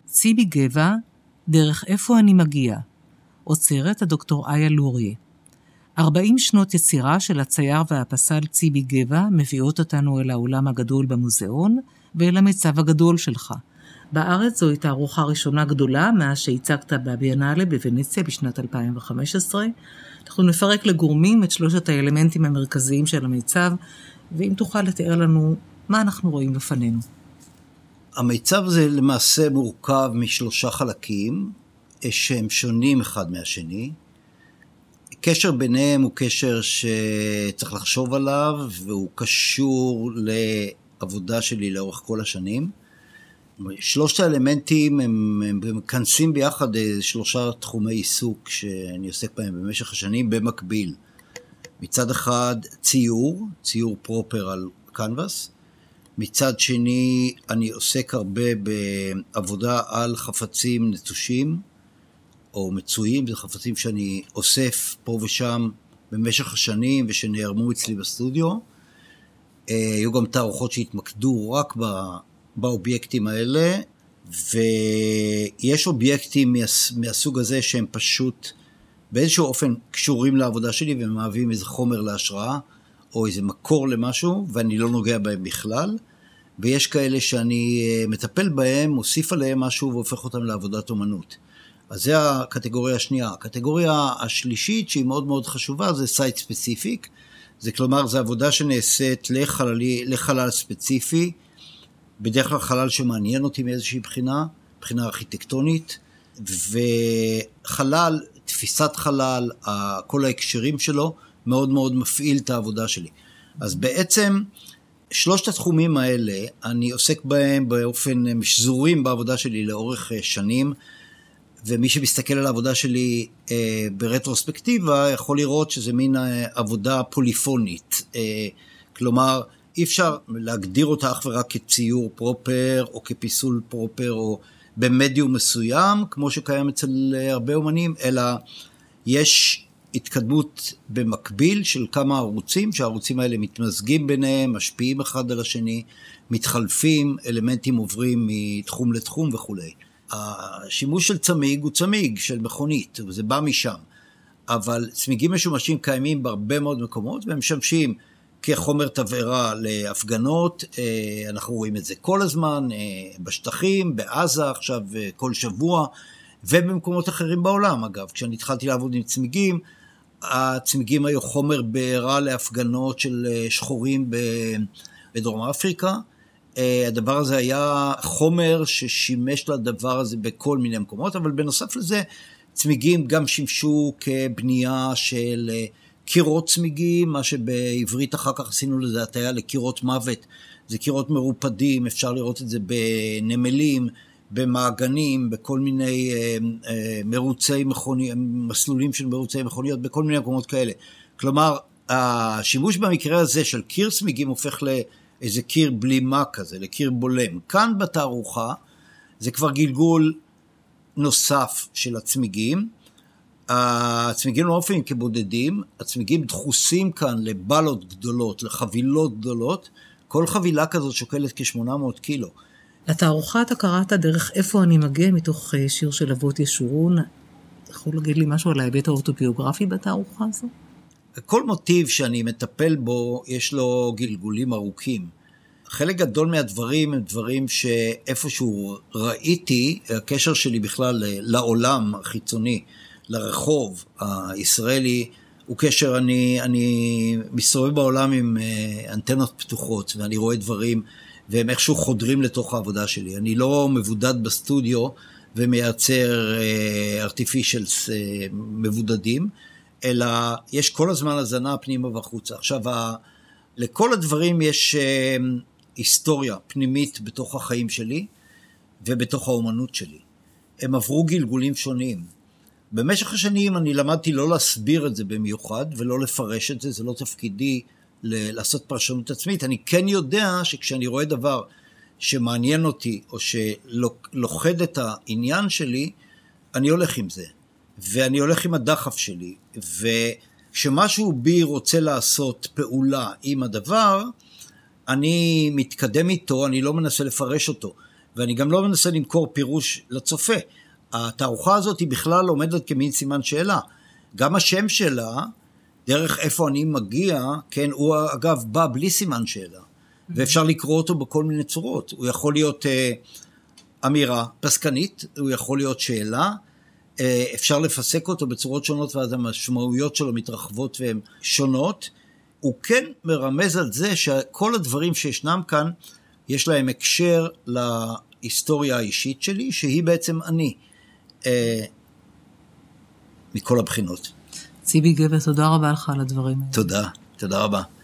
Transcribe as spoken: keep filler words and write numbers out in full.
ציבי גבע, דרך איפה אני מגיע. עוצרת הדוקטור איה לוריה. ארבעים שנות יצירה של הצייר והפסל ציבי גבע מביאות אותנו אל העולם הגדול במוזיאון ואל המיצב הגדול שלך. בארץ זו הייתה תערוכה ראשונה גדולה מאז שהצגת בביאנלה בוונציה בשנת אלפיים וחמש עשרה. אנחנו נפרק לגורמים את שלושת האלמנטים המרכזיים של המיצב, ואם תוכל לתאר לנו מה אנחנו רואים בפנינו. המיצב זה למעשה מורכב משלושה חלקים שהם שונים אחד מהשני. קשר ביניהם הוא קשר שצריך לחשוב עליו, והוא קשור לעבודה שלי לאורך כל השנים. שלושת האלמנטים הם, הם מכנסים ביחד שלושה תחומי עיסוק שאני עוסק בהם במשך השנים במקביל. מצד אחד ציור, ציור פרופר על קנבס. מצד שני אני עוסק הרבה בעבודה על חפצים נטושים או מצויים, זה חפצים שאני אוסף פה ושם במשך השנים ושנערמו אצלי בסטודיו. היו גם תערוכות שהתמקדו רק באובייקטים האלה, ויש אובייקטים מהסוג הזה שהם פשוט באיזשהו אופן קשורים לעבודה שלי ומהווים איזה חומר להשראה או איזה מקור למשהו, ואני לא נוגע בהם בכלל. ויש כאלה שאני מטפל בהם, מוסיף עליהם משהו והופך אותם לעבודת אומנות. אז זה הקטגוריה השנייה. הקטגוריה השלישית שהיא מאוד מאוד חשובה זה סייט ספציפיק. זה כלומר, זה עבודה שנעשית לחללי, לחלל ספציפי, בדרך כלל חלל שמעניין אותי מאיזושהי בחינה, בחינה ארכיטקטונית, וחלל, תפיסת חלל, כל ההקשרים שלו, מאוד מאוד מפעיל את העבודה שלי. אז בעצם, שלושת התחומים האלה, אני עוסק בהם באופן משזורים בעבודה שלי לאורך שנים, ומי שמסתכל על העבודה שלי אה, ברטרוספקטיבה, יכול לראות שזה מין אה, עבודה פוליפונית. אה, כלומר, אי אפשר להגדיר אותה אך ורק כציור פרופר, או כפיסול פרופר, או במדיום מסוים, כמו שקיים אצל הרבה אומנים, אלא יש התקדמות במקביל של כמה ערוצים, שהערוצים האלה מתמזגים ביניהם, משפיעים אחד על השני, מתחלפים, אלמנטים עוברים מתחום לתחום וכו'. השימוש של צמיג הוא צמיג של מכונית, וזה בא משם. אבל צמיגים משומשים קיימים בהרבה מאוד מקומות, והם משמשים כחומר תבערה להפגנות. אנחנו רואים את זה כל הזמן, בשטחים, בעזה עכשיו, כל שבוע, ובמקומות אחרים בעולם. אגב, כשאני התחלתי לעבוד עם צמיגים, הצמיגים היו חומר בעירה להפגנות של שחורים בדרום אפריקה. הדבר הזה היה חומר ששימש לדבר הזה בכל מיני מקומות, אבל בנוסף לזה, צמיגים גם שימשו כבנייה של קירות צמיגים, מה שבעברית אחר כך עשינו לזה הטיה לקירות מוות, זה קירות מרופדים, אפשר לראות את זה בנמלים, במעגנים, בכל מיני מרוצי מכוניות, מסלולים של מרוצי מכוניות, בכל מיני מקומות כאלה. כלומר, השימוש במקרה הזה של קיר צמיגים הופך לאיזה קיר בלימה כזה, לקיר בולם. כאן בתערוכה זה כבר גלגול נוסף של הצמיגים. הצמיגים לא מופיעים כבודדים, הצמיגים דחוסים כאן לבלות גדולות, לחבילות גדולות. כל חבילה כזאת שוקלת כ-שמונה מאות קילו. לתערוכה אתה קראת דרך איפה אני מגיע מתוך שיר של אבות ישורון. יכול להגיד לי משהו על ההיבט האוטוביוגרפי בתערוכה הזו? כל מוטיב שאני מטפל בו יש לו גלגולים ארוכים. חלק גדול מהדברים הם דברים שאיפשהו ראיתי, הקשר שלי בכלל לעולם החיצוני, לרחוב הישראלי, הוא קשר, אני, אני מסתובב בעולם עם אנטנות פתוחות, ואני רואה דברים, והם איכשהו חודרים לתוך העבודה שלי. אני לא מבודד בסטודיו, ומייצר artificials מבודדים, אלא יש כל הזמן הזנה פנימה וחוצה. עכשיו, לכל הדברים יש היסטוריה פנימית בתוך החיים שלי, ובתוך האומנות שלי. הם עברו גלגולים שונים. במשך השנים אני למדתי לא להסביר את זה במיוחד, ולא לפרש את זה, זה לא תפקידי לעשות פרשנות עצמית. אני כן יודע שכשאני רואה דבר שמעניין אותי, או שלוחד את העניין שלי, אני הולך עם זה. ואני הולך עם הדחף שלי. וכשמשהו בי רוצה לעשות פעולה עם הדבר, אני מתקדם איתו, אני לא מנסה לפרש אותו. ואני גם לא מנסה למכור פירוש לצופה. התערוכה הזאת היא בכלל עומדת כמין סימן שאלה. גם השם שלה, דרך איפה אני מגיע, כן, הוא אגב בא בלי סימן שאלה, ואפשר לקרוא אותו בכל מיני צורות. הוא יכול להיות אה, אמירה פסקנית, הוא יכול להיות שאלה, אה, אפשר לפסק אותו בצורות שונות, ואז המשמעויות שלו מתרחבות והן שונות. הוא כן מרמז על זה שכל הדברים שישנם כאן, יש להם הקשר להיסטוריה האישית שלי, שהיא בעצם אני, אה, מכל הבחינות. ציבי גבע, תודה רבה לך על הדברים האלה. תודה, תודה רבה.